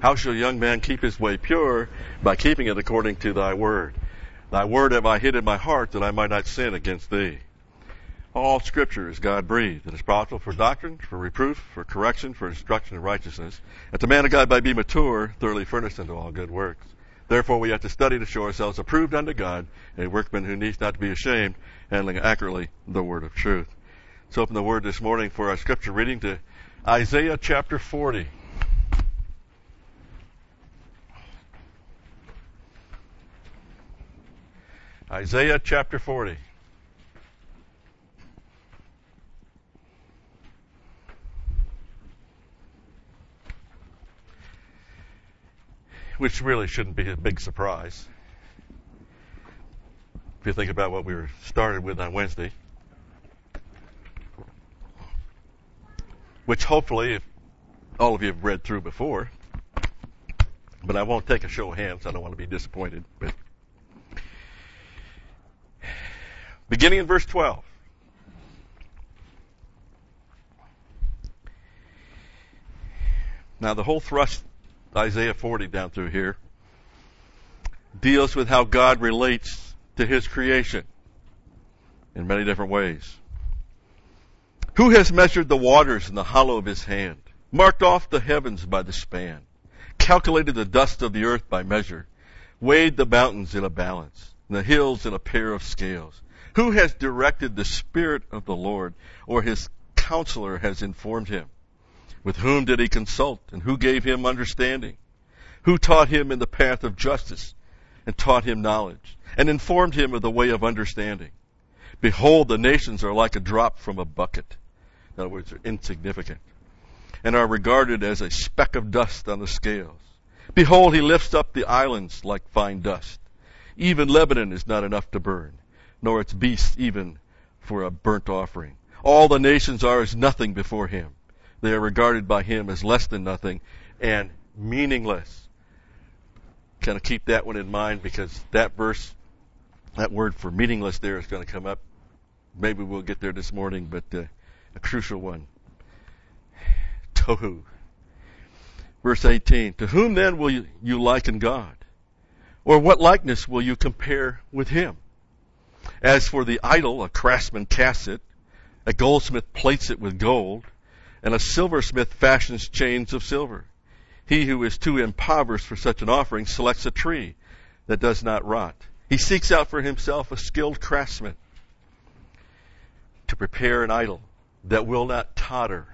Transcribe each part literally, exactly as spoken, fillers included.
How shall a young man keep his way pure? By keeping it according to thy word. Thy word have I hid in my heart, that I might not sin against thee. All Scripture is God-breathed, and is profitable for doctrine, for reproof, for correction, for instruction in righteousness, that the man of God might be mature, thoroughly furnished unto all good works. Therefore we have to study to show ourselves approved unto God, a workman who needs not to be ashamed, handling accurately the word of truth. Let's open the word this morning for our Scripture reading to Isaiah chapter forty. Isaiah chapter forty. Which really shouldn't be a big surprise if you think about what we were started with on Wednesday. Which hopefully if all of you have read through before, but I won't take a show of hands. I don't want to be disappointed. But beginning in verse twelve. Now the whole thrust Isaiah forty down through here deals with how God relates to his creation in many different ways. Who has measured the waters in the hollow of his hand, marked off the heavens by the span, calculated the dust of the earth by measure, weighed the mountains in a balance, and the hills in a pair of scales? Who has directed the Spirit of the Lord, or his counselor has informed him? With whom did he consult, and who gave him understanding? Who taught him in the path of justice, and taught him knowledge, and informed him of the way of understanding? Behold, the nations are like a drop from a bucket. In other words, they're insignificant, and are regarded as a speck of dust on the scales. Behold, he lifts up the islands like fine dust. Even Lebanon is not enough to burn, nor its beasts even for a burnt offering. All the nations are as nothing before him. They are regarded by him as less than nothing and meaningless. Kind of keep that one in mind, because that verse, that word for meaningless there is going to come up. Maybe we'll get there this morning, but uh, a crucial one. Tohu. Verse eighteen. To whom then will you, you liken God? Or what likeness will you compare with him? As for the idol, a craftsman casts it, a goldsmith plates it with gold, and a silversmith fashions chains of silver. He who is too impoverished for such an offering selects a tree that does not rot. He seeks out for himself a skilled craftsman to prepare an idol that will not totter.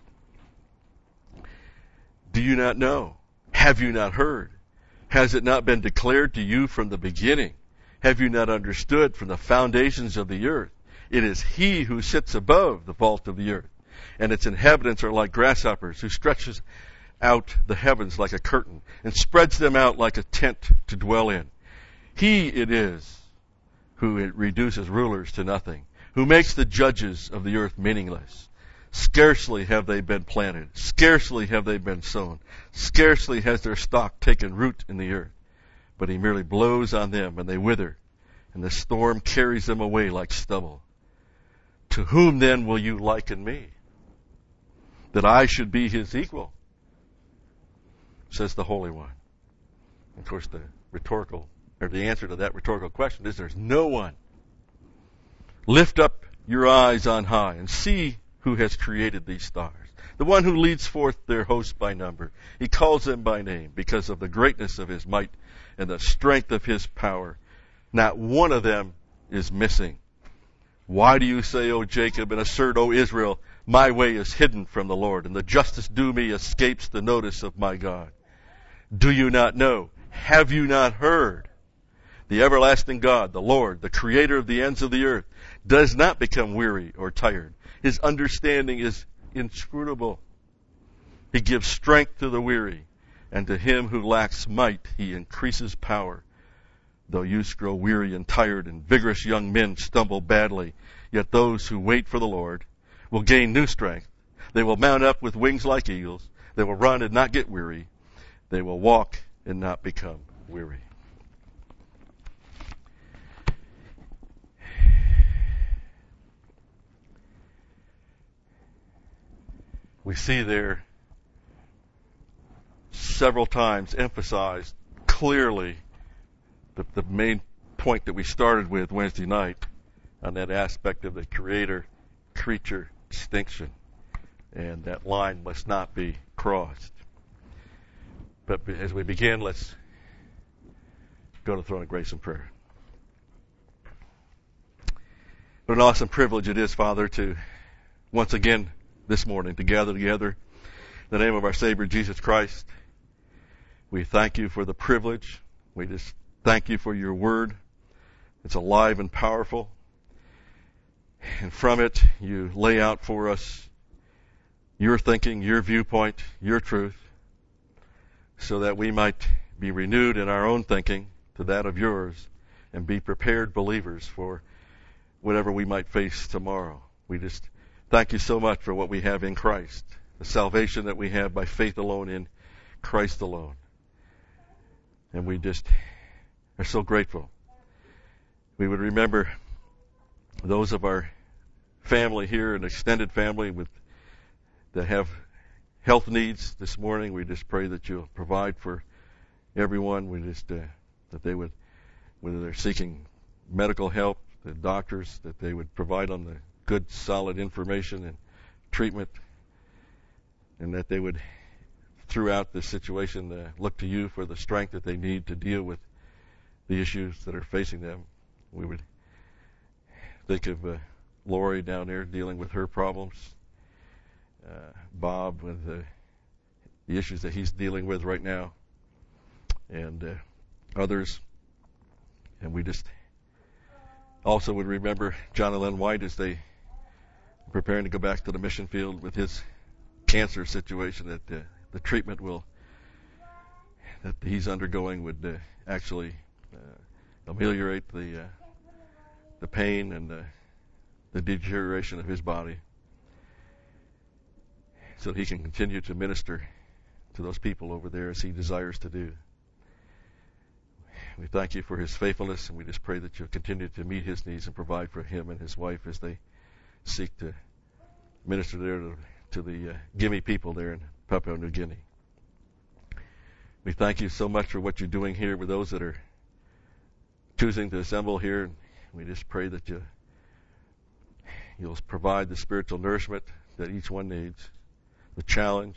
Do you not know? Have you not heard? Has it not been declared to you from the beginning? Have you not understood from the foundations of the earth? It is he who sits above the vault of the earth, and its inhabitants are like grasshoppers, who stretches out the heavens like a curtain and spreads them out like a tent to dwell in. He it is who reduces rulers to nothing, who makes the judges of the earth meaningless. Scarcely have they been planted, scarcely have they been sown, scarcely has their stock taken root in the earth. But he merely blows on them, and they wither, and the storm carries them away like stubble. To whom then will you liken me, that I should be his equal? Says the Holy One. Of course, the rhetorical, or the answer to that rhetorical question is there's no one. Lift up your eyes on high and see who has created these stars. The one who leads forth their host by number. He calls them by name because of the greatness of his might and the strength of his power. Not one of them is missing. Why do you say, O Jacob, and assert, O Israel, my way is hidden from the Lord, and the justice due me escapes the notice of my God? Do you not know? Have you not heard? The everlasting God, the Lord, the creator of the ends of the earth, does not become weary or tired. His understanding is inscrutable. He gives strength to the weary, and to him who lacks might he increases power. Though youths grow weary and tired, and vigorous young men stumble badly, yet those who wait for the Lord will gain new strength. They will mount up with wings like eagles. They will run and not get weary. They will walk and not become weary. We see there several times emphasized clearly the, the main point that we started with Wednesday night on that aspect of the creator-creature distinction. And that line must not be crossed. But as we begin, let's go to the throne of grace and prayer. What an awesome privilege it is, Father, to once again this morning to gather together in the name of our Savior Jesus Christ. We thank you for the privilege. We just thank you for your word. It's alive and powerful. And from it, you lay out for us your thinking, your viewpoint, your truth, so that we might be renewed in our own thinking to that of yours and be prepared believers for whatever we might face tomorrow. We just thank you so much for what we have in Christ, the salvation that we have by faith alone in Christ alone. And we just are so grateful. We would remember those of our family here, an extended family with that have health needs this morning. We just pray that you'll provide for everyone. We just uh, that they would, whether they're seeking medical help, the doctors, that they would provide them the good, solid information and treatment, and that they would, throughout this situation, uh, look to you for the strength that they need to deal with the issues that are facing them. We would think of uh, Lori down there dealing with her problems, uh, Bob with uh, the issues that he's dealing with right now, and uh, others. And we just also would remember John and Len White as they are preparing to go back to the mission field with his cancer situation, that uh, the treatment will that he's undergoing would uh, actually uh, ameliorate the uh, the pain and the, the deterioration of his body, so that he can continue to minister to those people over there as he desires to do. We thank you for his faithfulness, and we just pray that you'll continue to meet his needs and provide for him and his wife as they seek to minister there to, to the uh, Gimi people there in Papua New Guinea. We thank you so much for what you're doing here with those that are choosing to assemble here. We just pray that you, you'll provide the spiritual nourishment that each one needs, the challenge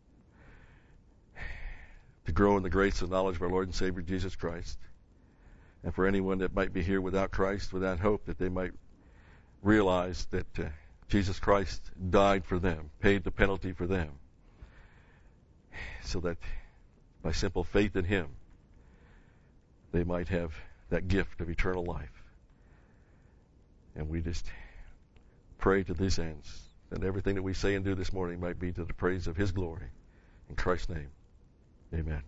to grow in the grace and knowledge of our Lord and Savior Jesus Christ. And for anyone that might be here without Christ, without hope, that they might realize that uh, Jesus Christ died for them, paid the penalty for them, so that by simple faith in him, they might have that gift of eternal life. And we just pray to these ends that everything that we say and do this morning might be to the praise of his glory. In Christ's name, amen.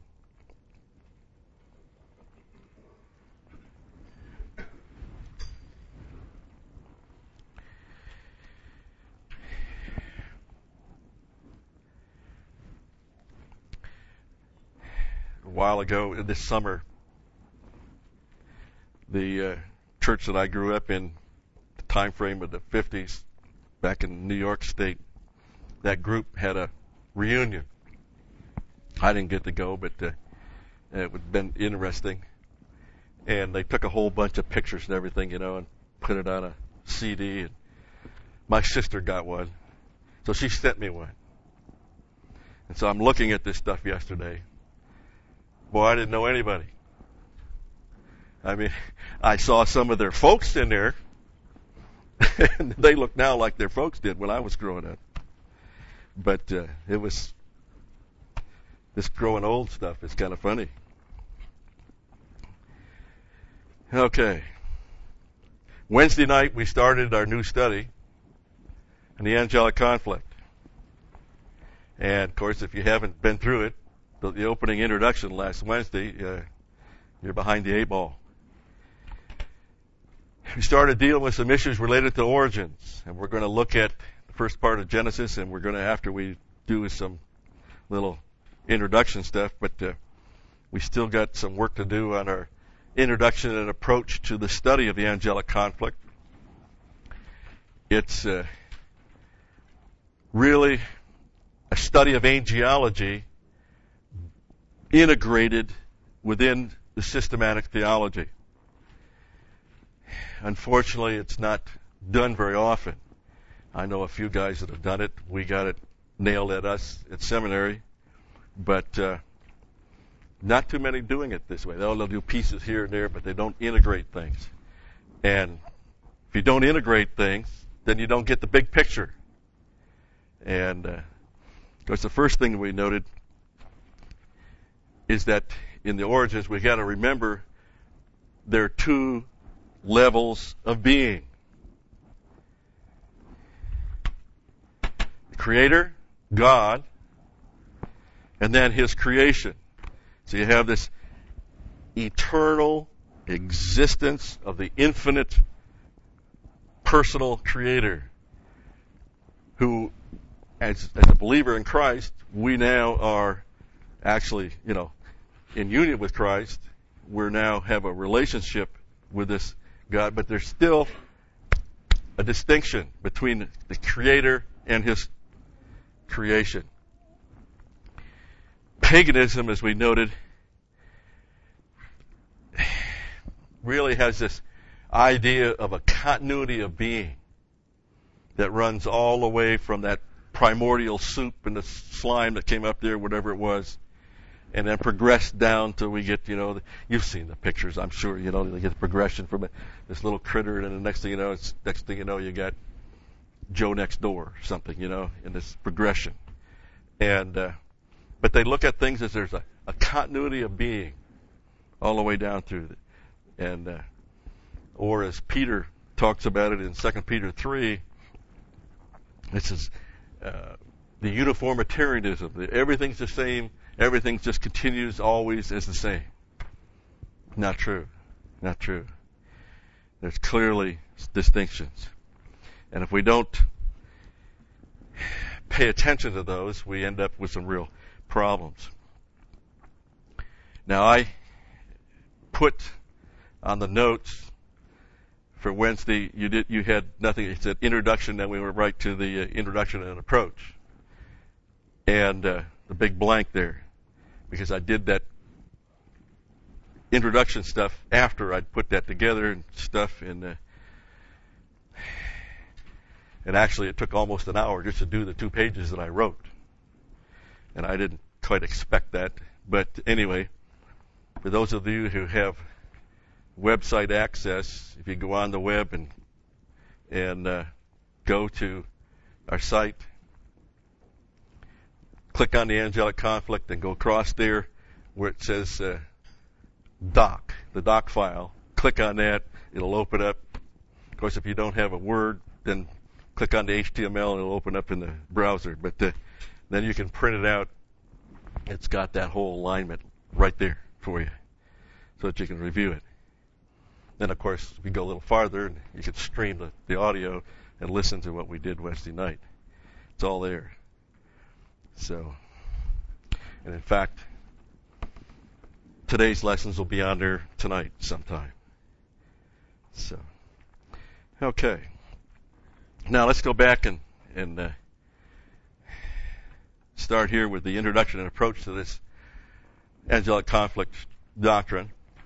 A while ago, this summer, the uh, church that I grew up in, the time frame of the fifties, back in New York State, that group had a reunion. I didn't get to go, but uh, it would have been interesting. And they took a whole bunch of pictures and everything, you know, and put it on a C D. And my sister got one, so she sent me one. And so I'm looking at this stuff yesterday. Boy, I didn't know anybody. I mean, I saw some of their folks in there, and they look now like their folks did when I was growing up. But uh, it was, this growing old stuff is kind of funny. Okay. Wednesday night we started our new study on the angelic conflict. And of course, if you haven't been through it, the, the opening introduction last Wednesday, uh, you're behind the eight ball. We started dealing with some issues related to origins, and we're going to look at the first part of Genesis, and we're going to, after we do some little introduction stuff, but uh, we still got some work to do on our introduction and approach to the study of the angelic conflict. It's uh, really a study of angelology integrated within the systematic theology. Unfortunately, it's not done very often. I know a few guys that have done it. We got it nailed at us at seminary, but uh, not too many doing it this way. They'll, they'll do pieces here and there, but they don't integrate things. And if you don't integrate things, then you don't get the big picture. And uh, of course, the first thing we noted is that in the origins, we got to remember there are two levels of being. The Creator, God, and then His creation. So you have this eternal existence of the infinite personal Creator who, as, as a believer in Christ, we now are actually, you know, in union with Christ. We now have a relationship with this God, but there's still a distinction between the Creator and His creation. Paganism, as we noted, really has this idea of a continuity of being that runs all the way from that primordial soup and the slime that came up there, whatever it was, and then progressed down till we get, you know, you've seen the pictures, I'm sure, you know, they get the progression from this little critter, and then the next thing you know, it's next thing you know, you got Joe next door or something, you know, in this progression. And uh, but they look at things as there's a, a continuity of being all the way down through it. And uh, or as Peter talks about it in Second Peter three, this is uh, the uniformitarianism. That everything's the same. Everything just continues always as the same. Not true. Not true. There's clearly distinctions. And if we don't pay attention to those, we end up with some real problems. Now, I put on the notes for Wednesday, you did you had nothing. It said introduction, then we went right to the uh, introduction and approach. And uh, the big blank there, because I did that introduction stuff after I'd put that together and stuff, and uh, and actually it took almost an hour just to do the two pages that I wrote, and I didn't quite expect that. But anyway, for those of you who have website access, if you go on the web and and uh, go to our site, click on the angelic conflict and go across there where it says uh, doc, the doc file. Click on that, it'll open up. Of course, if you don't have a Word, then click on the H T M L and it'll open up in the browser. But uh, then you can print it out. It's got that whole alignment right there for you so that you can review it. Then, of course, we go a little farther and you can stream the, the audio and listen to what we did Wednesday night. It's all there. So, and in fact, today's lessons will be on there tonight sometime. So, okay. Now let's go back and, and uh, start here with the introduction and approach to this angelic conflict doctrine.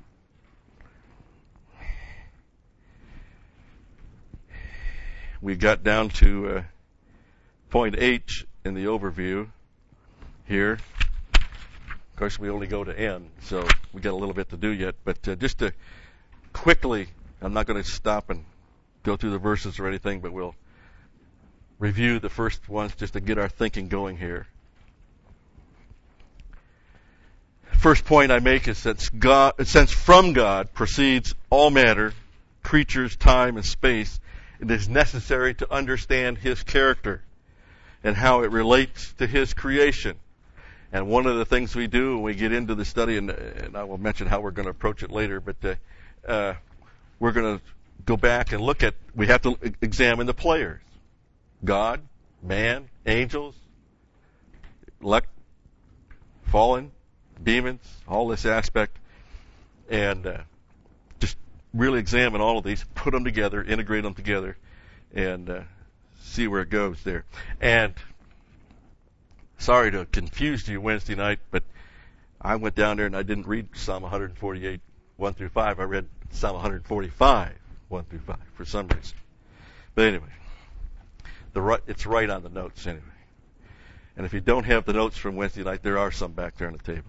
We got down to uh, point H in the overview here. Of course, we only go to N, so we got a little bit to do yet. But uh, just to quickly, I'm not going to stop and go through the verses or anything, but we'll review the first ones just to get our thinking going here. First point I make is that God, since from God proceeds all matter, creatures, time, and space, it is necessary to understand His character and how it relates to His creation. And one of the things we do when we get into the study, and, and I will mention how we're going to approach it later, but uh, uh, we're going to go back and look at, we have to examine the players. God, man, angels, elect, fallen, demons, all this aspect, and uh, just really examine all of these, put them together, integrate them together, and uh, see where it goes there. And sorry to have confused you Wednesday night, but I went down there and I didn't read Psalm one forty-eight, one through five. I read Psalm one forty-five, one through five, for some reason. But anyway, the right, it's right on the notes anyway. And if you don't have the notes from Wednesday night, there are some back there on the table.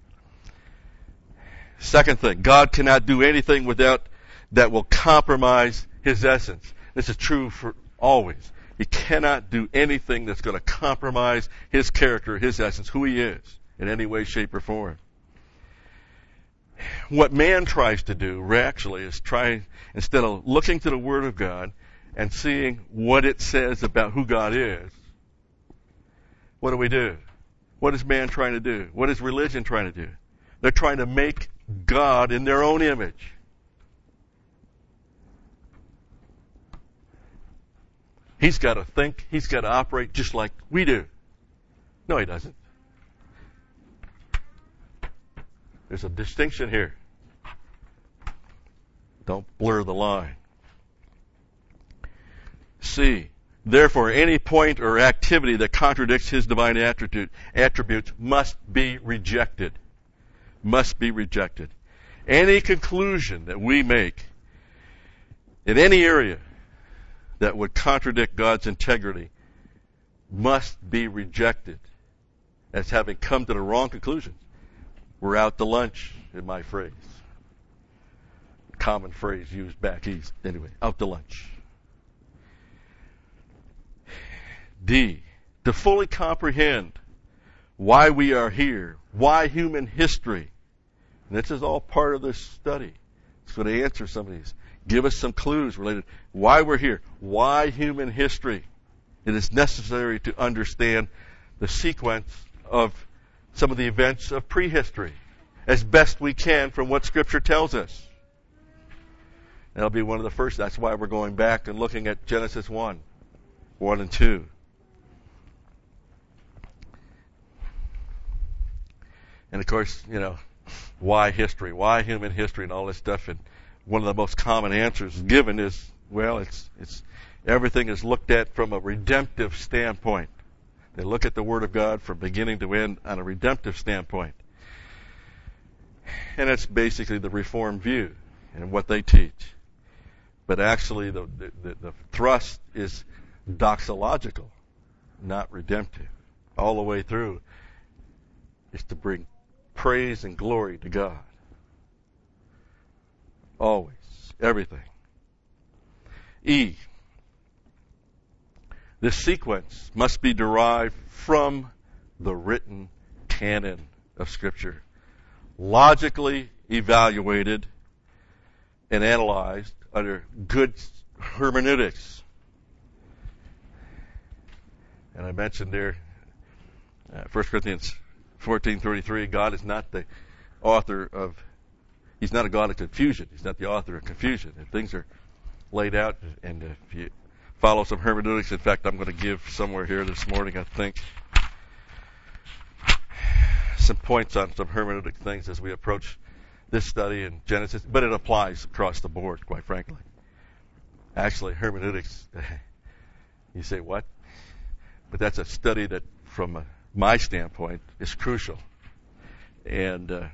Second thing, God cannot do anything without that will compromise His essence. This is true for always. He cannot do anything that's going to compromise His character, His essence, who He is, in any way, shape, or form. What man tries to do, actually, is try, instead of looking to the Word of God and seeing what it says about who God is, what do we do? What is man trying to do? What is religion trying to do? They're trying to make God in their own image. He's got to think, he's got to operate just like we do. No, he doesn't. There's a distinction here. Don't blur the line. C. Therefore, any point or activity that contradicts His divine attribute, attributes must be rejected. Must be rejected. Any conclusion that we make in any area that would contradict God's integrity must be rejected as having come to the wrong conclusion. We're out to lunch, in my phrase. Common phrase used back east. Anyway, out to lunch. D. To fully comprehend why we are here, why human history. And this is all part of this study. It's going to answer some of these. Give us some clues related why we're here, why human history. It is necessary to understand the sequence of some of the events of prehistory as best we can from what Scripture tells us. That'll be one of the first. That's why we're going back and looking at Genesis one, one and two. And of course, you know, why history? Why human history and all this stuff? And one of the most common answers given is, well, it's it's everything is looked at from a redemptive standpoint. They look at the Word of God from beginning to end on a redemptive standpoint. And it's basically the Reformed view and what they teach. But actually, the, the, the thrust is doxological, not redemptive. All the way through is to bring praise and glory to God. Always. Everything. E. This sequence must be derived from the written canon of Scripture, logically evaluated and analyzed under good hermeneutics. And I mentioned there, uh, First Corinthians fourteen thirty-three, God is not the author of, He's not a God of confusion. He's not the author of confusion. If things are laid out, and if you follow some hermeneutics, in fact, I'm going to give somewhere here this morning, I think, some points on some hermeneutic things as we approach this study in Genesis, but it applies across the board, quite frankly. Actually, hermeneutics, you say, what? But that's a study that, from my standpoint, is crucial. And uh,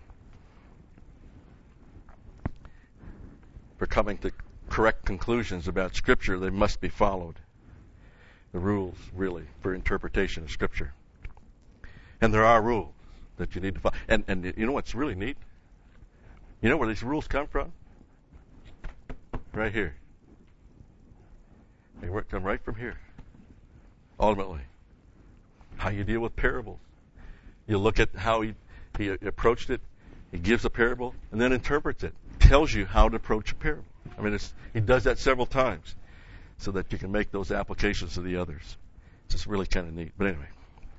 for coming to correct conclusions about Scripture, they must be followed. The rules, really, for interpretation of Scripture. And there are rules that you need to follow. And, and you know what's really neat? You know where these rules come from? Right here. They come right from here. Ultimately, how you deal with parables. You look at how he, he approached it. He gives a parable and then interprets it. Tells you how to approach a parable. I mean, it's, he does that several times so that you can make those applications to the others. It's just really kind of neat. But anyway.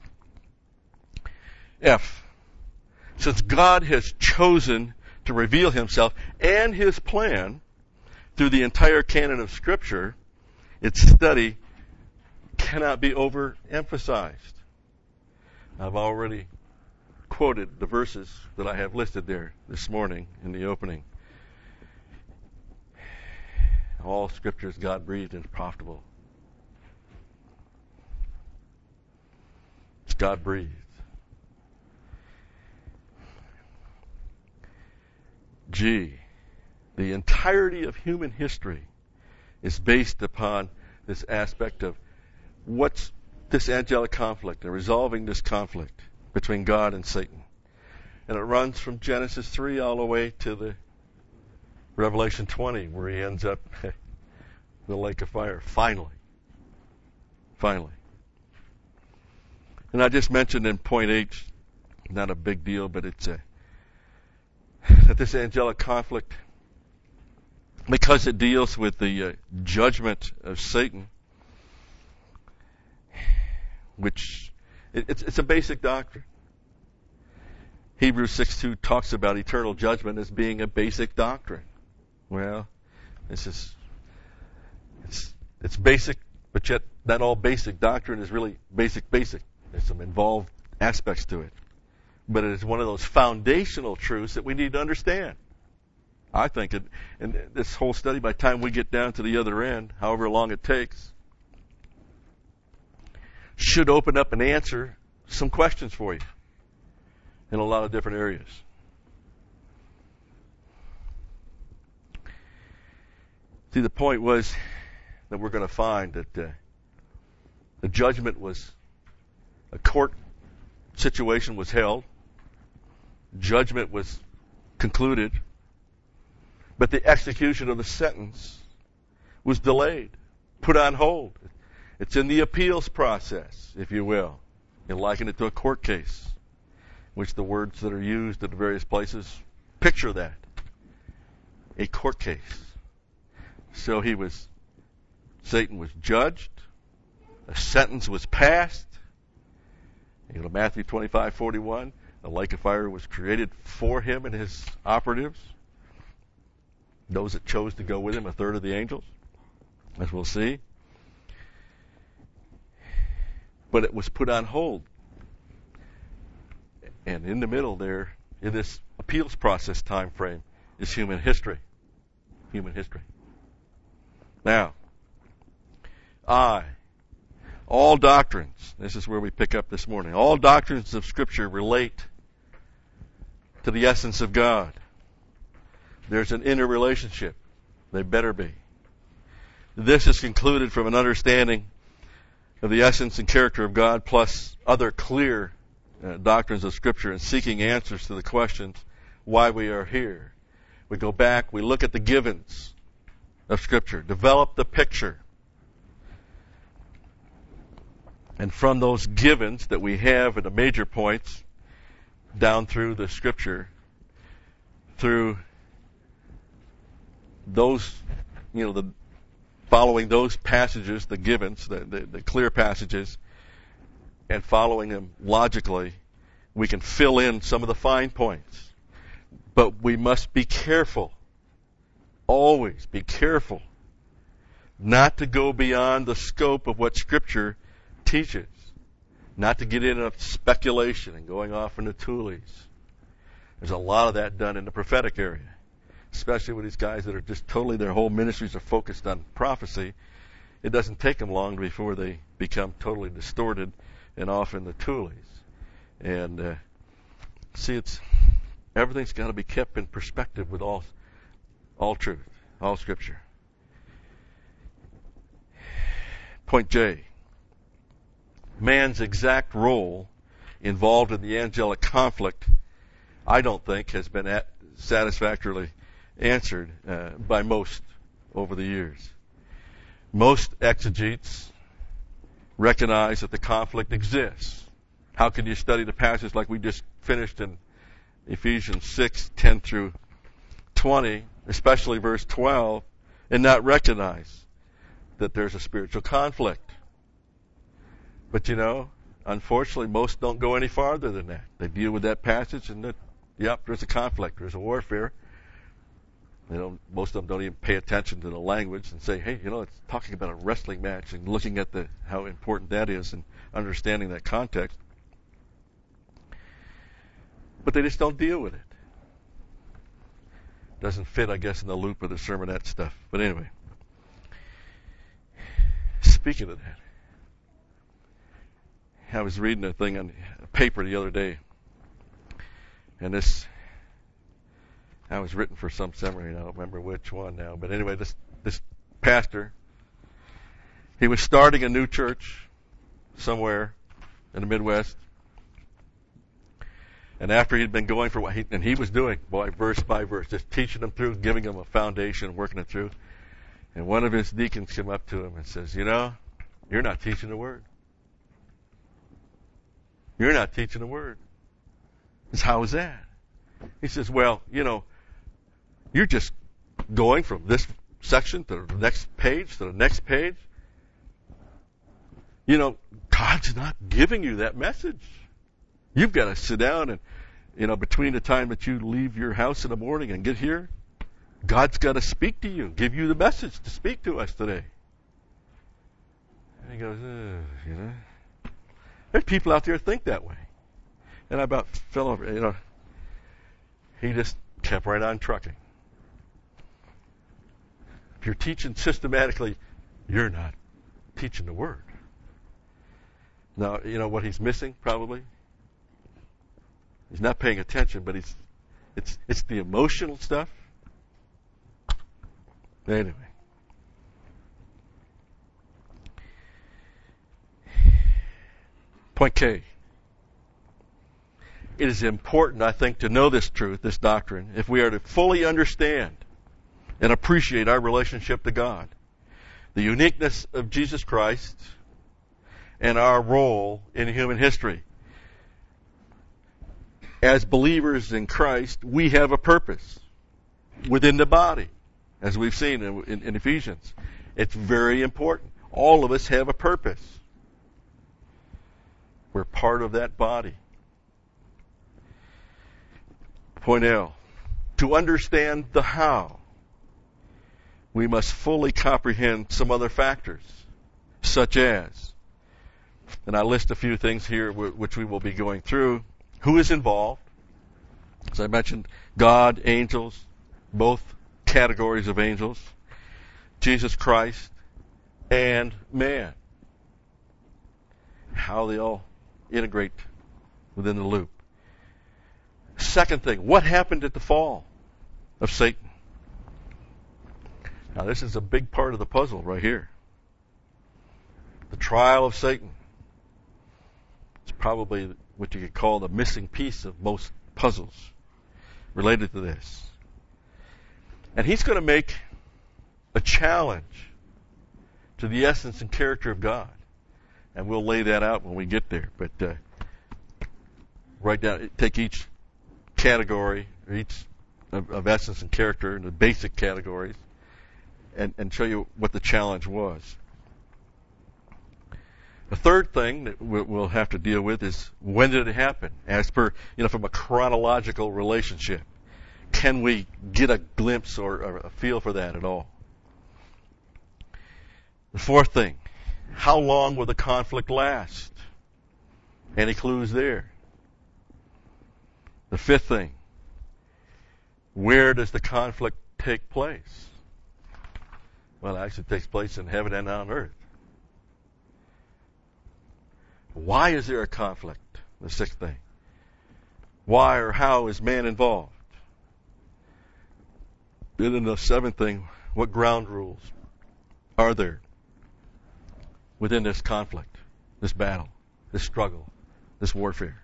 F. Since God has chosen to reveal Himself and His plan through the entire canon of Scripture, its study cannot be overemphasized. I've already quoted the verses that I have listed there this morning in the opening. All Scripture is God-breathed and profitable. It's God-breathed. Gee, the entirety of human history is based upon this aspect of what's this angelic conflict and resolving this conflict between God and Satan. And it runs from Genesis three all the way to the Revelation twenty, where he ends up in the lake of fire. Finally. Finally. And I just mentioned in point H, not a big deal, but it's a, that this angelic conflict, because it deals with the uh, judgment of Satan, which it, it's, it's a basic doctrine. Hebrews six two talks about eternal judgment as being a basic doctrine. Well, this is it's it's basic, but yet not all basic doctrine is really basic basic. There's some involved aspects to it. But it is one of those foundational truths that we need to understand. I think it, and this whole study, by the time we get down to the other end, however long it takes, should open up and answer some questions for you in a lot of different areas. See, the point was that we're going to find that uh, the judgment was, a court situation was held, judgment was concluded, but the execution of the sentence was delayed, put on hold. It's in the appeals process, if you will. You liken it to a court case, which the words that are used at the various places picture that. A court case. So he was, Satan was judged, a sentence was passed. You know, Matthew twenty-five forty-one, a lake of fire was created for him and his operatives. Those that chose to go with him, a third of the angels, as we'll see. But it was put on hold. And in the middle there, in this appeals process time frame, is human history. Human history. Now, I, all doctrines, this is where we pick up this morning, all doctrines of Scripture relate to the essence of God. There's an interrelationship. They better be. This is concluded from an understanding of the essence and character of God, plus other clear uh, doctrines of Scripture, and seeking answers to the questions why we are here. We go back, we look at the givens of Scripture, develop the picture. And from those givens that we have at the major points, down through the Scripture, through those, you know, the following those passages, the givens, the, the, the clear passages, and following them logically, we can fill in some of the fine points. But we must be careful, always be careful, not to go beyond the scope of what Scripture teaches, not to get into speculation and going off into toolies. There's a lot of that done in the prophetic area, especially with these guys that are just totally, their whole ministries are focused on prophecy. It doesn't take them long before they become totally distorted and off in the toolies. And uh, see, it's everything's got to be kept in perspective with all all truth, all Scripture. Point J. Man's exact role involved in the angelic conflict, I don't think, has been at satisfactorily answered uh, by most over the years. Most exegetes recognize that the conflict exists. How can you study the passage like we just finished in Ephesians six, ten through twenty, especially verse twelve, and not recognize that there's a spiritual conflict? But you know, unfortunately, most don't go any farther than that. They deal with that passage and that, yep, there's a conflict, there's a warfare. They don't, most of them don't even pay attention to the language and say, hey, you know, it's talking about a wrestling match, and looking at the how important that is and understanding that context. But they just don't deal with it. Doesn't fit, I guess, in the loop of the sermonette stuff. But anyway, speaking of that, I was reading a thing on a paper the other day, and this I was written for some seminary, and I don't remember which one now. But anyway, this this pastor, he was starting a new church somewhere in the Midwest. And after he'd been going for what he, and he was doing, boy, verse by verse, just teaching them through, giving them a foundation, working it through. And one of his deacons came up to him and says, you know, you're not teaching the word. You're not teaching the word. He says, how is that? He says, well, you know, you're just going from this section to the next page to the next page. You know, God's not giving you that message. You've got to sit down and, you know, between the time that you leave your house in the morning and get here, God's got to speak to you, give you the message to speak to us today. And he goes, uh, you know, there's people out there who think that way. And I about fell over, you know. He just kept right on trucking. If you're teaching systematically, you're not teaching the word. Now, you know what he's missing, probably? He's not paying attention, but he's it's it's the emotional stuff. Anyway. Point K. It is important, I think, to know this truth, this doctrine, if we are to fully understand and appreciate our relationship to God, the uniqueness of Jesus Christ, and our role in human history. As believers in Christ, we have a purpose within the body, as we've seen in, in, in Ephesians. It's very important. All of us have a purpose. We're part of that body. Point L. To understand the how, we must fully comprehend some other factors, such as, and I list a few things here which we will be going through. Who is involved? As I mentioned, God, angels, both categories of angels, Jesus Christ, and man. How they all integrate within the loop. Second thing, what happened at the fall of Satan? Now this is a big part of the puzzle right here. The trial of Satan. It's probably what you could call the missing piece of most puzzles related to this. And he's going to make a challenge to the essence and character of God. And we'll lay that out when we get there. But uh, write down, take each category, or each of, of essence and character, in the basic categories, and, and show you what the challenge was. The third thing that we'll have to deal with is, when did it happen? As per, you know, from a chronological relationship. Can we get a glimpse or, or a feel for that at all? The fourth thing, how long will the conflict last? Any clues there? The fifth thing, where does the conflict take place? Well, it actually takes place in heaven and on earth. Why is there a conflict? The sixth thing. Why or how is man involved? Then in the seventh thing, what ground rules are there within this conflict, this battle, this struggle, this warfare?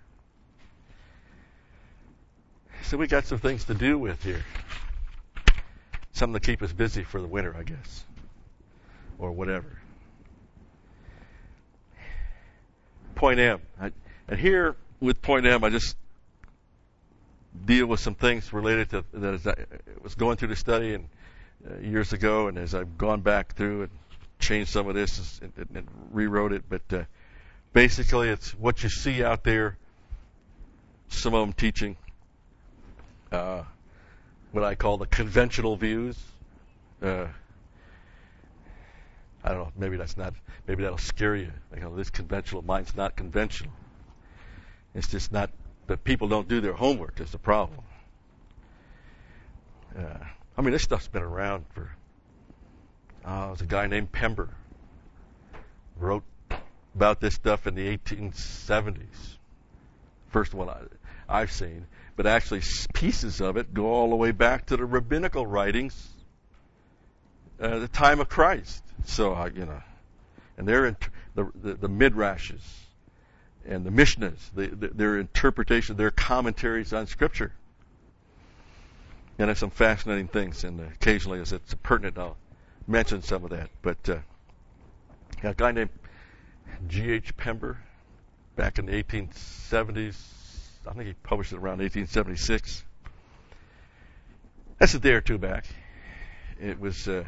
So we got some things to do with here. Something to keep us busy for the winter, I guess. Or whatever. Point M. I, and here with point M, I just deal with some things related to that as I was going through the study and uh, years ago, and as I've gone back through and changed some of this and, and, and rewrote it. But uh, basically, it's what you see out there. Some of them teaching uh, what I call the conventional views. Uh, I don't know. Maybe that's not. Maybe that'll scare you. Like, oh, this conventional, mine's not conventional. It's just not. But people don't do their homework is the problem. Uh, I mean, this stuff's been around for. Uh, there's a guy named Pember wrote about this stuff in the eighteen seventies. First one. I, I've seen, but actually pieces of it go all the way back to the rabbinical writings, uh, the time of Christ. So, uh, you know, and they're in the, the, the midrashes and the Mishnahs, the, the, their interpretation, their commentaries on Scripture. And there's some fascinating things, and uh, occasionally, as it's pertinent, I'll mention some of that. But uh, a guy named G H Pember, back in the eighteen seventies, I think he published it around eighteen seventy-six. That's a day or two back. It was uh,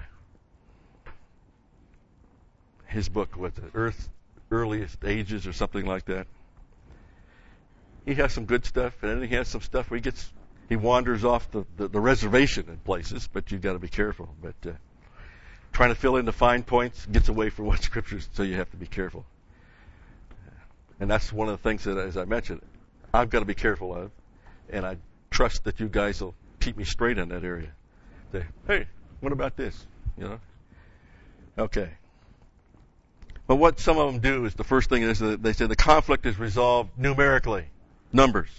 his book, what, the Earth's Earliest Ages or something like that. He has some good stuff, and then he has some stuff where he gets, he wanders off the, the, the reservation in places, but you've got to be careful. But uh, trying to fill in the fine points gets away from what Scriptures, so you have to be careful. And that's one of the things that, as I mentioned, I've got to be careful of, and I trust that you guys will keep me straight in that area. Say, hey, what about this? You know? Okay. But what some of them do is, the first thing is that they say the conflict is resolved numerically, numbers.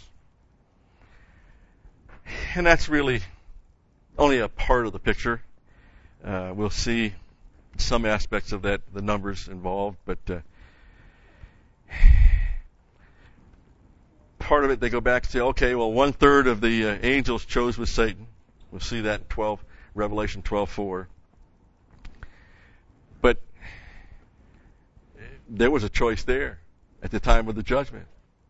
And that's really only a part of the picture. Uh, we'll see some aspects of that, the numbers involved, but uh, part of it, they go back and say, okay, well, one third of the uh, angels chose with Satan. We'll see that in twelve, Revelation twelve four. But there was a choice there at the time of the judgment.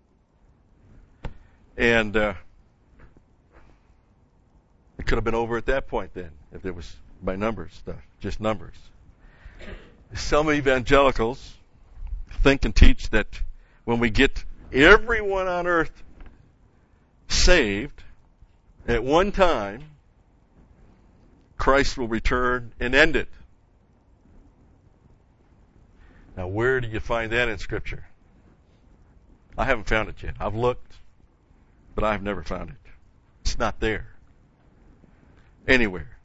And uh, it could have been over at that point then, if it was by numbers stuff, just numbers. Some evangelicals think and teach that when we get everyone on earth saved at one time, Christ will return and end it. Now, where do you find that in Scripture? I haven't found it yet. I've looked, but I've never found it. It's not there anywhere.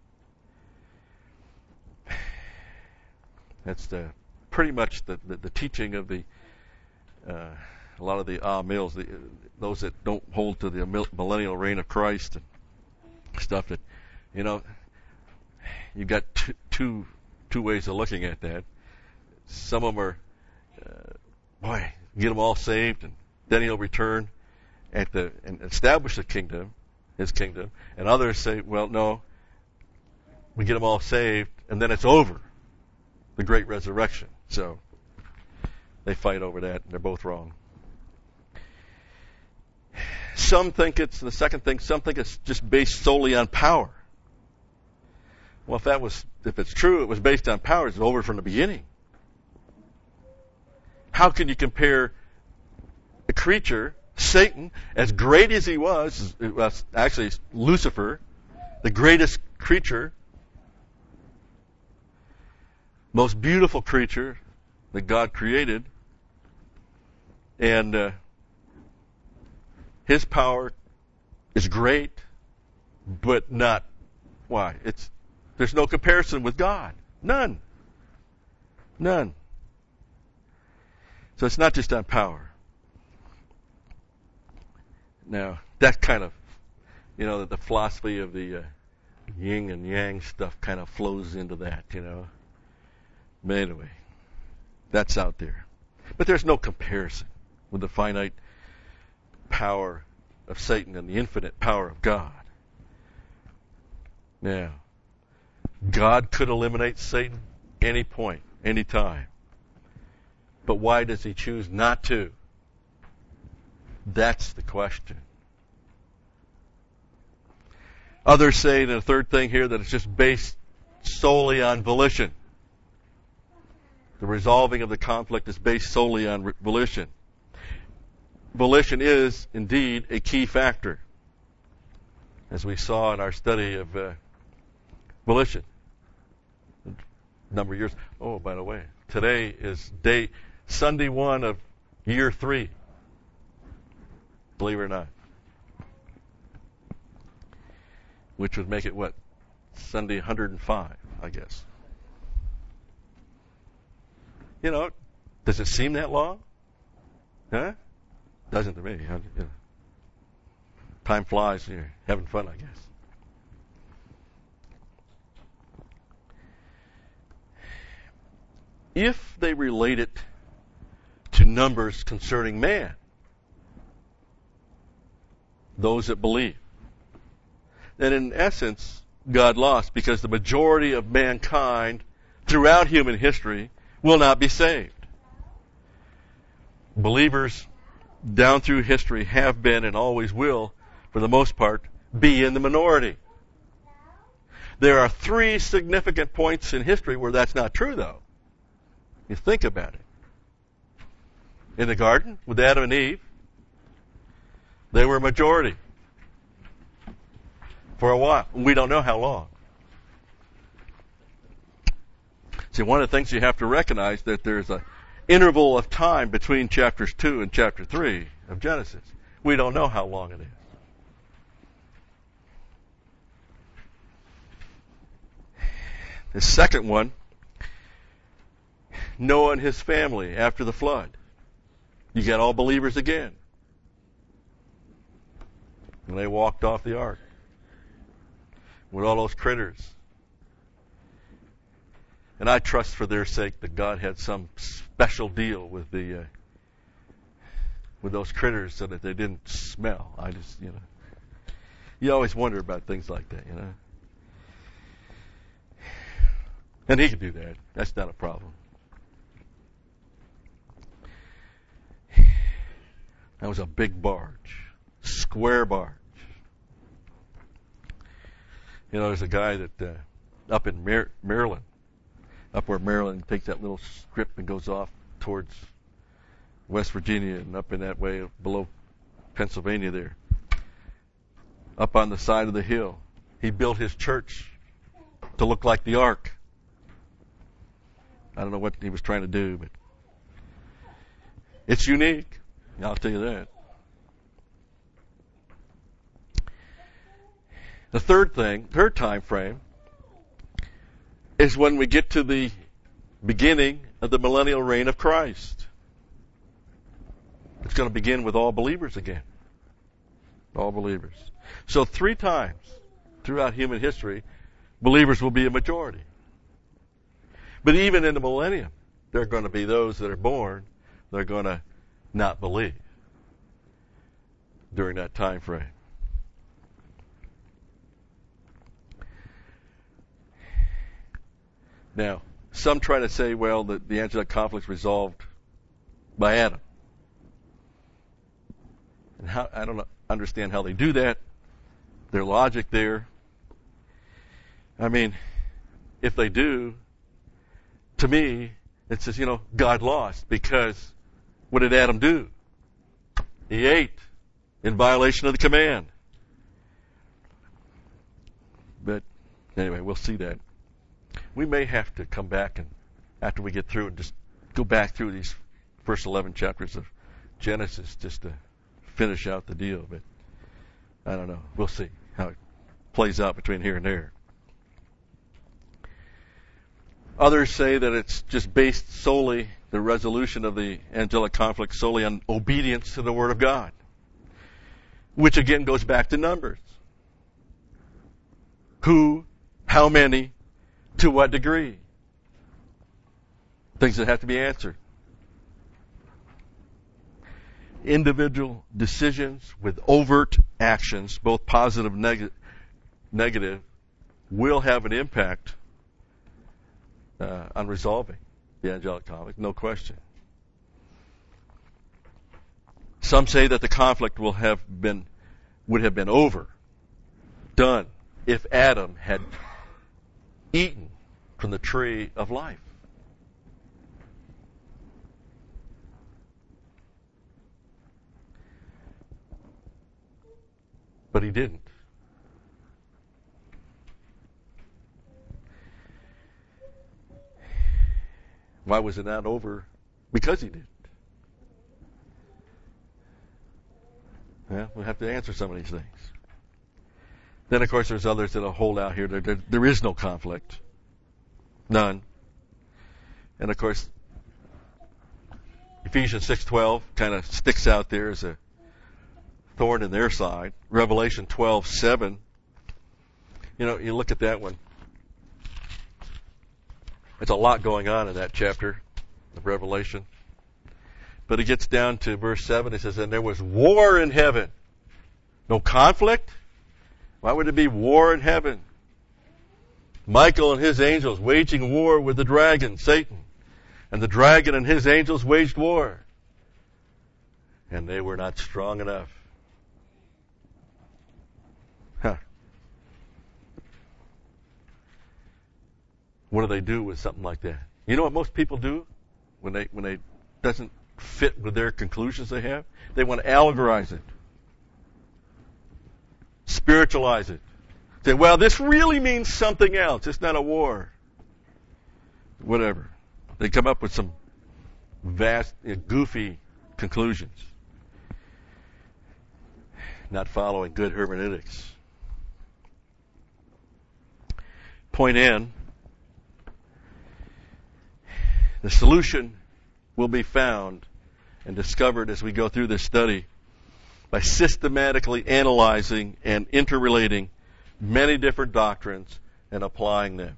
That's the pretty much the, the, the teaching of the uh, a lot of the ah mills, the, those that don't hold to the millennial reign of Christ and stuff. That, you know, you've got two two, two ways of looking at that. Some of them are, uh, boy, get them all saved, and then he'll return at the and establish the kingdom, his kingdom. And others say, well, no, we get them all saved, and then it's over, the great resurrection. So they fight over that, and they're both wrong. Some think it's the second thing. Some think it's just based solely on power. Well, if that was, if it's true, it was based on power. It's over from the beginning. How can you compare a creature, Satan, as great as he was, it was actually Lucifer, the greatest creature, most beautiful creature that God created, and uh, his power is great, but not, why? It's, there's no comparison with God. None. None. So it's not just on power. Now, that kind of, you know, the philosophy of the uh, yin and yang stuff kind of flows into that, you know. But anyway, that's out there. But there's no comparison with the finite power of Satan and the infinite power of God. Now, God could eliminate Satan any point, any time. But why does he choose not to? That's the question. Others say, and a third thing here, that it's just based solely on volition. The resolving of the conflict is based solely on re- volition. Volition is, indeed, a key factor, as we saw in our study of uh, volition a number of years. Oh, by the way, today is day Sunday one of year three. Believe it or not. Which would make it what? Sunday one hundred five, I guess. You know, does it seem that long? Huh? Doesn't to me. You know. Time flies. You're having fun, I guess. If they relate it to numbers concerning man, those that believe, then in essence, God lost, because the majority of mankind throughout human history will not be saved. Believers down through history have been and always will, for the most part, be in the minority. There are three significant points in history where that's not true, though. You think about it. In the garden with Adam and Eve, they were a majority for a while. We don't know how long. See, one of the things you have to recognize that there's a interval of time between chapters two and chapter three of Genesis. We don't know how long it is. The second one, Noah and his family after the flood. You got all believers again. And they walked off the ark with all those critters. And I trust for their sake that God had some special deal with the uh, with those critters so that they didn't smell. I just, you know, you always wonder about things like that, you know. And he could do that. That's not a problem. That was a big barge, square barge. You know, there's a guy that uh, up in Mar- Maryland, up where Maryland takes that little strip and goes off towards West Virginia and up in that way below Pennsylvania there. Up on the side of the hill, he built his church to look like the ark. I don't know what he was trying to do, but it's unique. I'll tell you that. The third thing, third time frame, is when we get to the beginning of the millennial reign of Christ. It's going to begin with all believers again. All believers. So three times throughout human history, believers will be a majority. But even in the millennium, there are going to be those that are born that are going to not believe during that time frame. Now, some try to say, well, that the angelic conflict is resolved by Adam. And how, I don't understand how they do that. Their logic there. I mean, if they do, to me, it says, you know, God lost because what did Adam do? He ate in violation of the command. But anyway, we'll see that. We may have to come back and after we get through and just go back through these first eleven chapters of Genesis just to finish out the deal. But I don't know. We'll see how it plays out between here and there. Others say that it's just based solely, the resolution of the angelic conflict, solely on obedience to the Word of God. Which again goes back to numbers. Who, how many, to what degree? Things that have to be answered. Individual decisions with overt actions, both positive and neg- negative, will have an impact uh, on resolving the angelic conflict, no question. Some say that the conflict will have been, would have been over, done, if Adam had eaten from the tree of life. But he didn't. Why was it not over? Because he didn't. Yeah, we'll have to answer some of these things. Then, of course, there's others that will hold out here. There, there, there is no conflict. None. And, of course, Ephesians six twelve kind of sticks out there as a thorn in their side. Revelation twelve seven. You know, you look at that one. There's a lot going on in that chapter of Revelation. But it gets down to verse seven. It says, and there was war in heaven. No conflict? Why would it be war in heaven? Michael and his angels waging war with the dragon, Satan. And the dragon and his angels waged war. And they were not strong enough. Huh. What do they do with something like that? You know what most people do when they when they doesn't fit with their conclusions they have? They want to allegorize it. Spiritualize it. Say, well, this really means something else. It's not a war. Whatever. They come up with some vast, goofy conclusions. Not following good hermeneutics. Point N. The solution will be found and discovered as we go through this study by systematically analyzing and interrelating many different doctrines and applying them.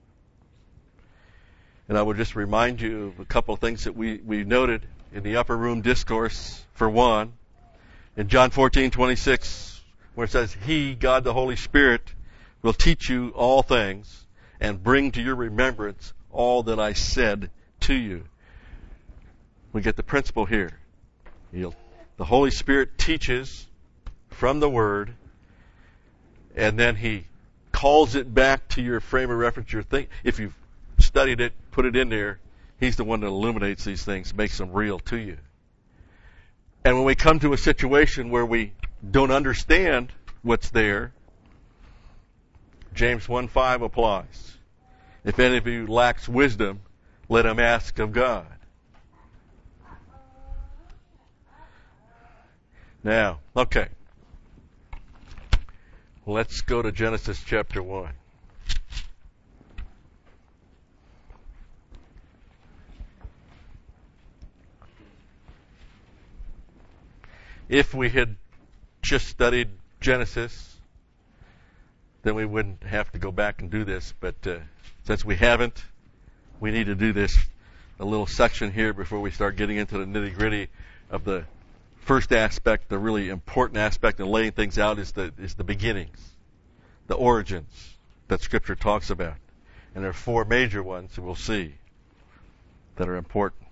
And I would just remind you of a couple of things that we, we noted in the upper room discourse. For one, in John fourteen twenty-six, where it says, He, God the Holy Spirit, will teach you all things and bring to your remembrance all that I said to you. We get the principle here. He'll, the Holy Spirit teaches from the Word, and then He calls it back to your frame of reference, your thing. If you've studied it, put it in there, He's the one that illuminates these things, makes them real to you. And when we come to a situation where we don't understand what's there, James one five applies. If any of you lacks wisdom, let him ask of God. Now, okay. Let's go to Genesis chapter one. If we had just studied Genesis, then we wouldn't have to go back and do this. But uh, since we haven't, we need to do this, a little section here before we start getting into the nitty-gritty of the first aspect. The really important aspect in laying things out is the is the beginnings, the origins that Scripture talks about. And there are four major ones that we'll see that are important.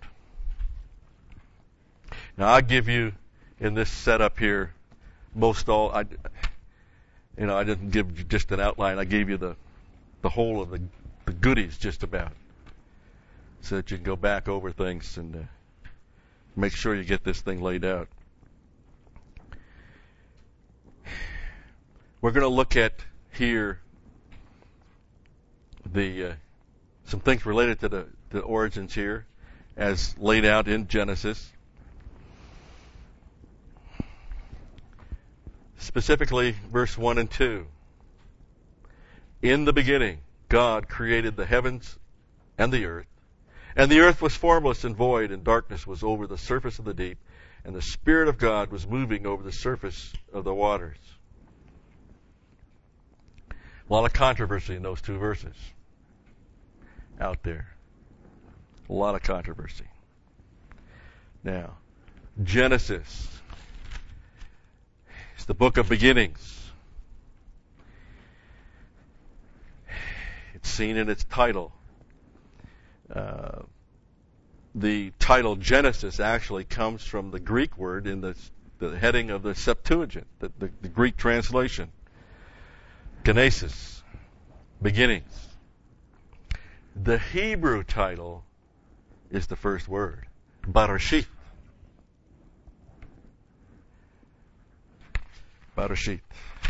Now, I'll give you, in this setup here, most all, I, you know, I didn't give you just an outline. I gave you the the whole of the, the goodies just about, so that you can go back over things and uh, make sure you get this thing laid out. We're going to look at here the uh, some things related to the, the origins here as laid out in Genesis. Specifically, verse one and two. In the beginning, God created the heavens and the earth. And the earth was formless and void, and darkness was over the surface of the deep, and the Spirit of God was moving over the surface of the waters. A lot of controversy in those two verses out there. A lot of controversy. Now, Genesis. It's the book of beginnings. It's seen in its title. Uh, the title Genesis actually comes from the Greek word in the, the heading of the Septuagint, the, the, the Greek translation. Genesis, beginnings. The Hebrew title is the first word, Bereshith. Bereshith.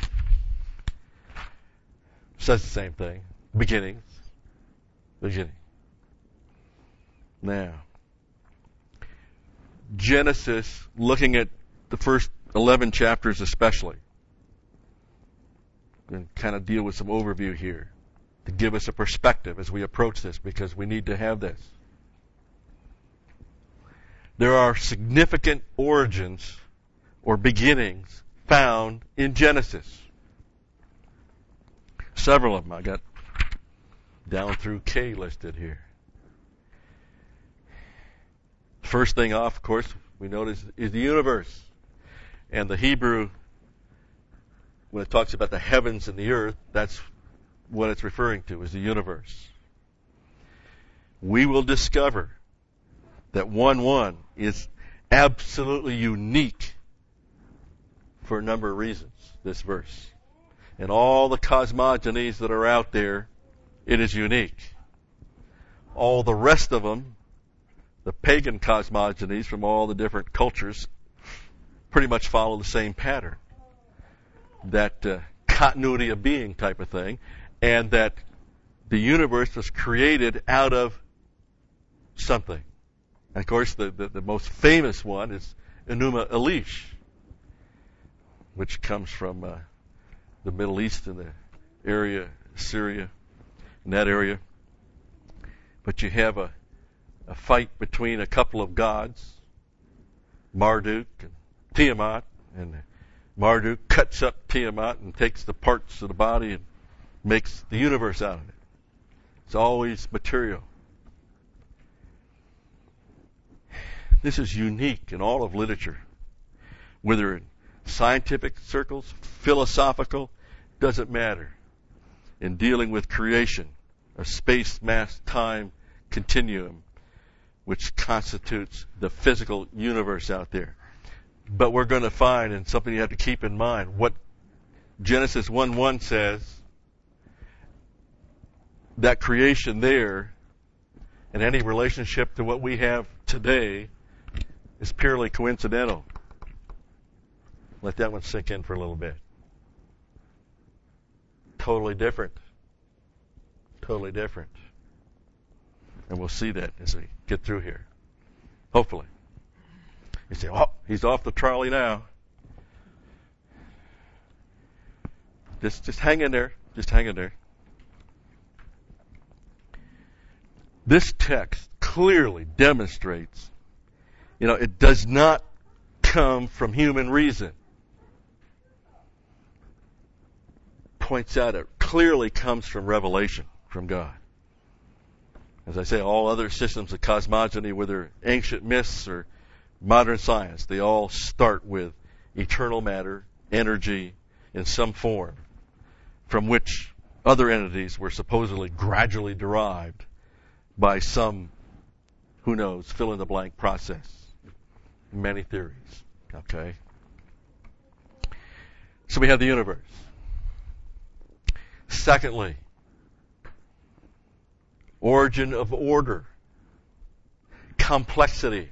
Says the same thing. Beginnings. Beginning. Now, Genesis, looking at the first eleven chapters especially, and kind of deal with some overview here to give us a perspective as we approach this, because we need to have this. There are significant origins or beginnings found in Genesis. Several of them. I got down through K listed here. First thing off, of course, we notice is the universe. And the Hebrew, when it talks about the heavens and the earth, that's what it's referring to, is the universe. We will discover that one one is absolutely unique for a number of reasons, this verse. And all the cosmogonies that are out there, it is unique. All the rest of them, the pagan cosmogonies from all the different cultures, pretty much follow the same pattern. That uh, continuity of being type of thing, and that the universe was created out of something. And of course, the, the, the most famous one is Enuma Elish, which comes from uh, the Middle East and the area, Syria, in that area. But you have a, a fight between a couple of gods, Marduk and Tiamat, and Marduk cuts up Tiamat and takes the parts of the body and makes the universe out of it. It's always material. This is unique in all of literature, whether in scientific circles, philosophical, doesn't matter. In dealing with creation, a space, mass, time continuum, which constitutes the physical universe out there. But we're going to find, and something you have to keep in mind, what Genesis one one says, that creation there, and any relationship to what we have today, is purely coincidental. Let that one sink in for a little bit. Totally different. Totally different. And we'll see that as we get through here. Hopefully. You say, oh, he's off the trolley now. Just, just hang in there. Just hang in there. This text clearly demonstrates, you know, it does not come from human reason. Points out it clearly comes from revelation from God. As I say, all other systems of cosmogony, whether ancient myths or modern science, they all start with eternal matter, energy in some form, from which other entities were supposedly gradually derived by some, who knows, fill-in-the-blank process. Many theories. Okay? So we have the universe. Secondly, origin of order, complexity.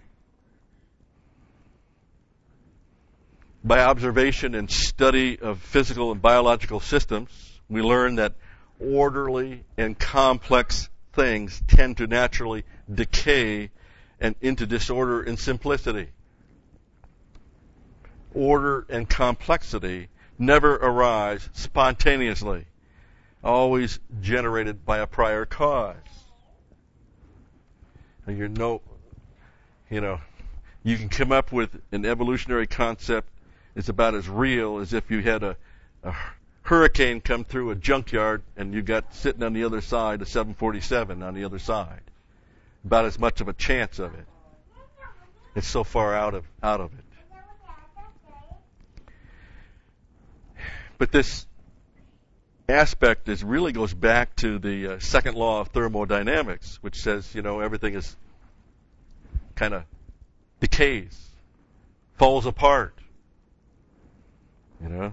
By observation and study of physical and biological systems, we learn that orderly and complex things tend to naturally decay and into disorder and simplicity. Order and complexity never arise spontaneously, always generated by a prior cause. And you know, you know, you can come up with an evolutionary concept that's about as real as if you had a, a hurricane come through a junkyard and you got sitting on the other side a seven forty-seven on the other side. About as much of a chance of it. It's so far out of out of it. But this aspect is really goes back to the uh, second law of thermodynamics, which says, you know, everything is kind of decays, falls apart. You know,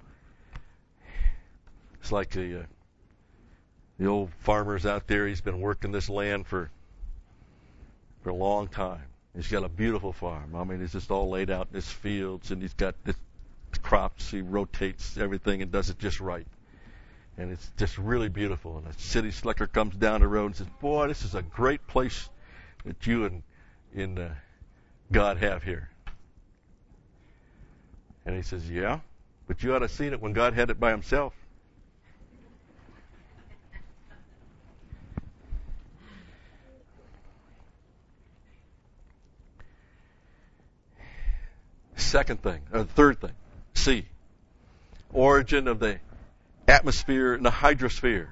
it's like the uh, the old farmer's out there. He's been working this land for for a long time. He's got a beautiful farm. I mean, it's just all laid out in his fields, and he's got this crops. He rotates everything and does it just right. And it's just really beautiful. And a city slicker comes down the road and says, boy, this is a great place that you and in uh, God have here. And he says, yeah, but you ought to have seen it when God had it by himself. second thing, or the third thing, C. Origin of the atmosphere and the hydrosphere.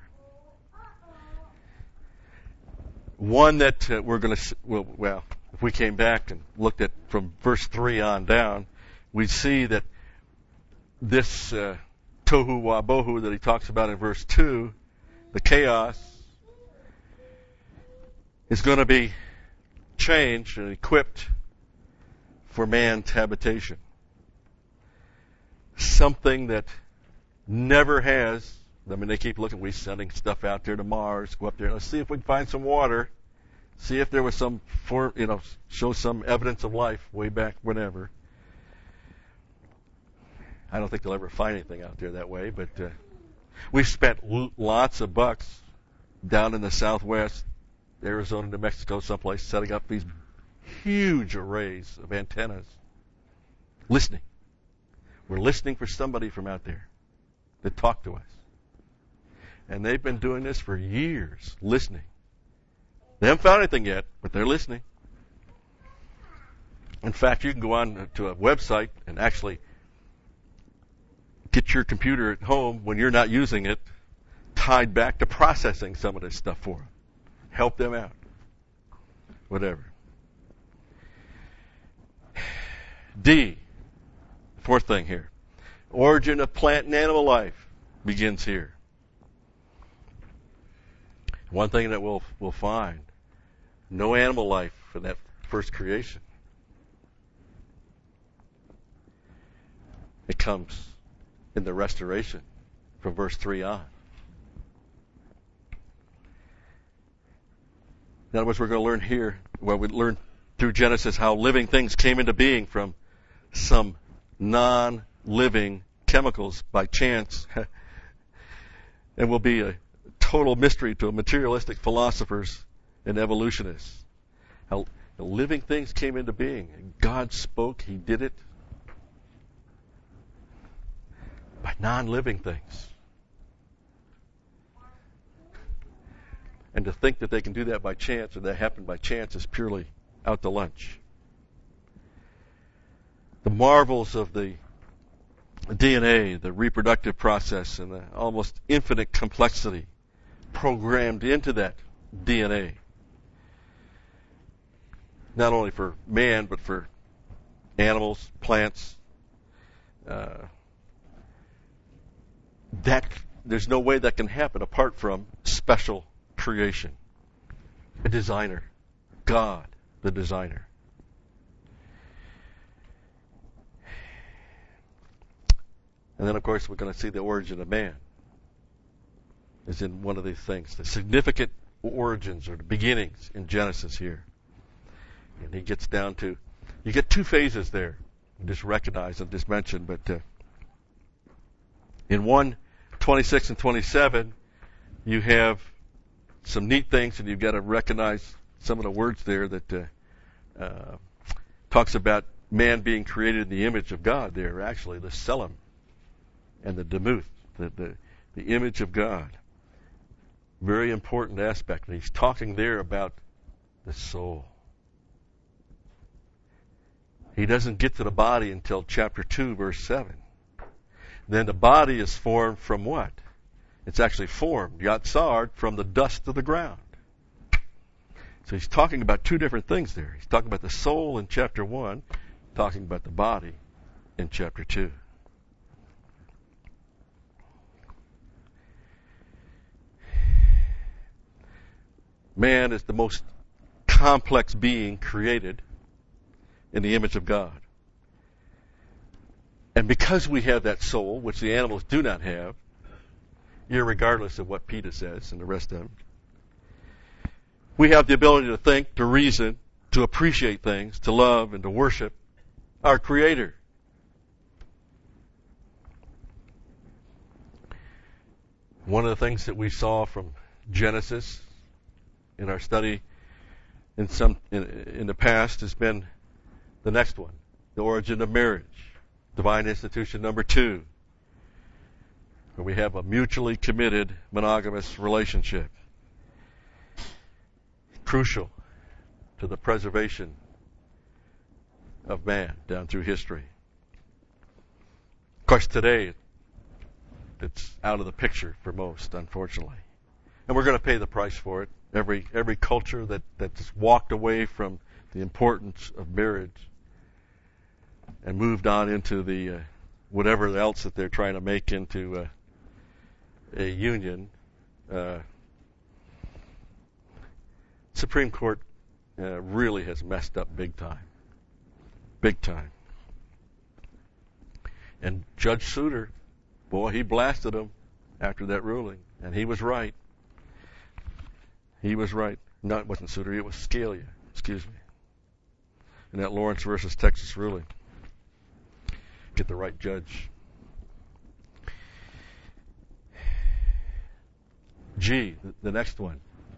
One that uh, we're going to, well, well, if we came back and looked at from verse three on down, we'd see that this uh, tohu wabohu that he talks about in verse two, the chaos, is going to be changed and equipped for man's habitation. Something that never has. I mean, they keep looking. We're sending stuff out there to Mars. Go up there. Let's see if we can find some water. See if there was some, for, you know, show some evidence of life way back whenever. I don't think they'll ever find anything out there that way. But uh, we've spent l- lots of bucks down in the Southwest, Arizona, New Mexico, someplace, setting up these huge arrays of antennas. Listening. We're listening for somebody from out there to talk to us. And they've been doing this for years, listening. They haven't found anything yet, but they're listening. In fact, you can go on to a website and actually get your computer at home when you're not using it tied back to processing some of this stuff for them. Help them out. Whatever. D, fourth thing here. Origin of plant and animal life begins here. One thing that we'll, we'll find, no animal life for that first creation. It comes in the restoration from verse three on. In other words, we're going to learn here, well, we learn through Genesis how living things came into being from some non-living chemicals by chance. And will be a total mystery to materialistic philosophers and evolutionists. How living things came into being. God spoke, He did it by non-living things. And to think that they can do that by chance or that happened by chance is purely out to lunch. The marvels of the D N A, the reproductive process, and the almost infinite complexity programmed into that D N A. Not only for man, but for animals, plants. Uh, that there's no way that can happen apart from special creation. A designer. God, the designer. And then, of course, we're going to see the origin of man is in one of these things. The significant origins or the beginnings in Genesis here. And he gets down to, you get two phases there. Just recognize and just mention, but uh, in one, twenty-six and twenty-seven, you have some neat things, and you've got to recognize some of the words there that uh, uh, talks about man being created in the image of God. There, actually, the Selim and the Demuth, the, the the image of God. Very important aspect. And he's talking there about the soul. He doesn't get to the body until chapter two, verse seven. Then the body is formed from what? It's actually formed, yatsard, from the dust of the ground. So he's talking about two different things there. He's talking about the soul in chapter one, talking about the body in chapter two. Man is the most complex being created in the image of God. And because we have that soul, which the animals do not have, irregardless of what PETA says and the rest of them, we have the ability to think, to reason, to appreciate things, to love, and to worship our Creator. One of the things that we saw from Genesis in our study in some in, in the past has been the next one, the origin of marriage, divine institution number two, where we have a mutually committed monogamous relationship, crucial to the preservation of man down through history. Of course, today, it's out of the picture for most, unfortunately. And we're going to pay the price for it. Every every culture that, that's walked away from the importance of marriage and moved on into the uh, whatever else that they're trying to make into uh, a union. Uh, Supreme Court uh, really has messed up big time. Big time. And Judge Souter, boy, he blasted him after that ruling. And he was right. He was right. No, it wasn't Souter, it was Scalia. Excuse me. In that Lawrence versus Texas ruling. Get the right judge. G, the next one.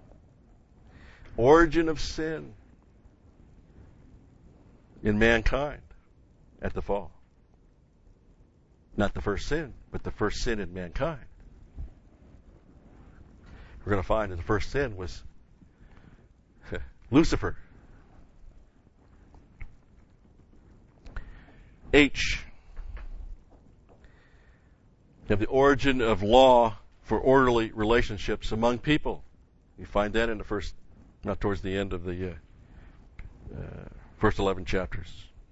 Origin of sin in mankind at the fall. Not the first sin, but the first sin in mankind. We're going to find that the first sin was Lucifer. H. You have the origin of law for orderly relationships among people. You find that in the first, not towards the end of the uh, uh, first eleven chapters.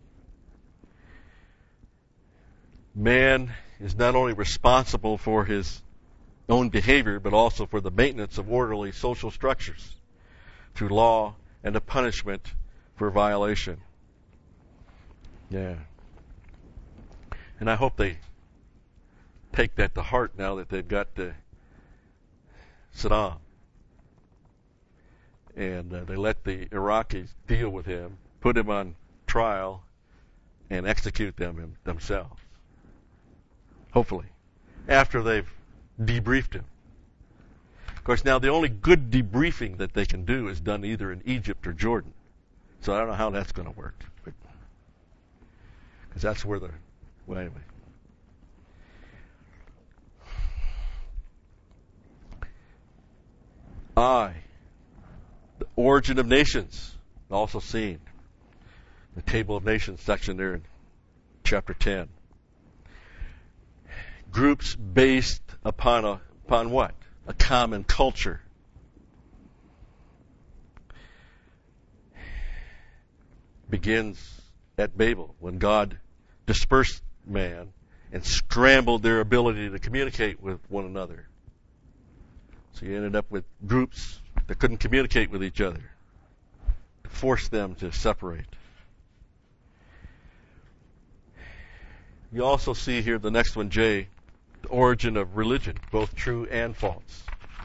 Man is not only responsible for his own behavior, but also for the maintenance of orderly social structures through law and a punishment for violation. Yeah. And I hope they take that to heart now that they've got uh, Saddam. And uh, they let the Iraqis deal with him, put him on trial, and execute them him, themselves. Hopefully. After they've debriefed him. Of course, now the only good debriefing that they can do is done either in Egypt or Jordan. So I don't know how that's going to work. Because that's where the... Well, anyway. I, the origin of nations, also seen. The Table of Nations section there in chapter ten. Groups based upon a upon what? A common culture. Begins at Babel when God dispersed man and scrambled their ability to communicate with one another. So you ended up with groups that couldn't communicate with each other. Forced them to separate. You also see here the next one, J, the origin of religion, both true and false.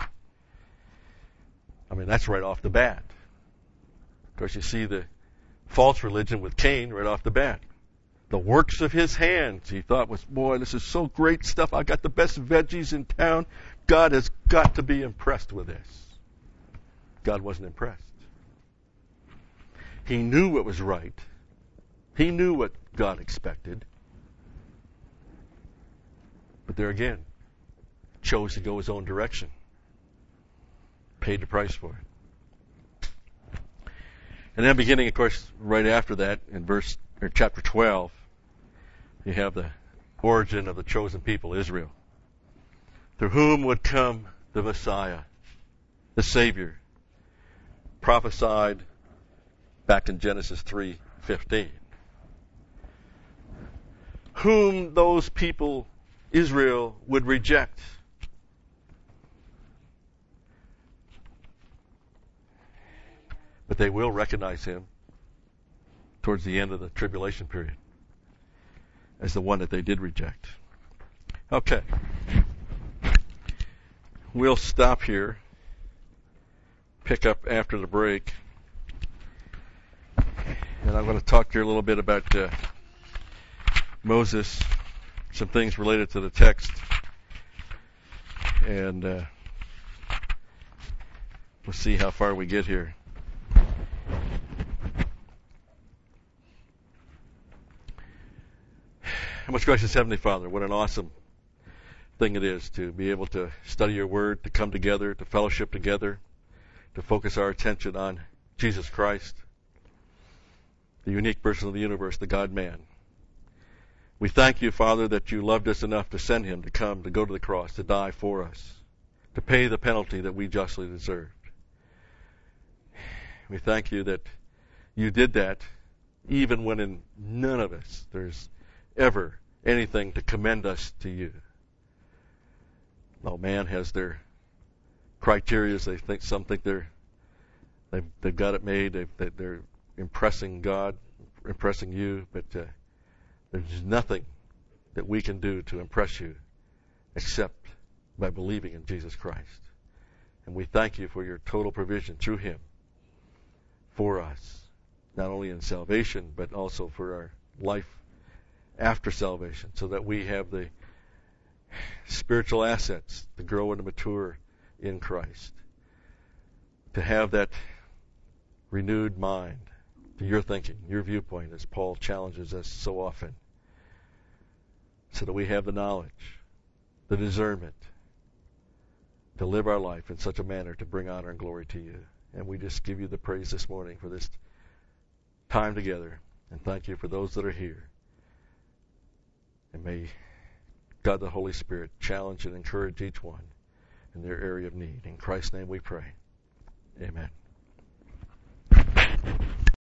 I mean, that's right off the bat. Of course, you see the false religion with Cain right off the bat. The works of his hands, he thought was, boy, this is so great stuff. I got the best veggies in town. God has got to be impressed with this. God wasn't impressed. He knew what was right. He knew what God expected. But there again, chose to go his own direction. Paid the price for it. And then beginning, of course, right after that, in verse or chapter twelve, you have the origin of the chosen people, Israel, through whom would come the Messiah, the Savior, prophesied back in Genesis three fifteen. Whom those people, Israel, would reject. But they will recognize him towards the end of the tribulation period as the one that they did reject. Okay. We'll stop here. Pick up after the break. And I'm going to talk here a little bit about uh, Moses, some things related to the text. And uh, we'll see how far we get here. Our most gracious Heavenly Father, what an awesome thing it is to be able to study your word, to come together, to fellowship together, to focus our attention on Jesus Christ, the unique person of the universe, the God-man. We thank you, Father, that you loved us enough to send him to come, to go to the cross, to die for us, to pay the penalty that we justly deserved. We thank you that you did that even when in none of us there's ever anything to commend us to you. No, man has their criteria. They think some think they're they've, they've got it made. They've, they're impressing God, impressing you, but uh, there's nothing that we can do to impress you except by believing in Jesus Christ. And we thank you for your total provision through him for us, not only in salvation, but also for our life after salvation, so that we have the spiritual assets to grow and to mature in Christ, to have that renewed mind to your thinking, your viewpoint, as Paul challenges us so often, so that we have the knowledge, the discernment to live our life in such a manner to bring honor and glory to you. And we just give you the praise this morning for this time together, and thank you for those that are here. And may God the Holy Spirit challenge and encourage each one in their area of need. In Christ's name we pray. Amen.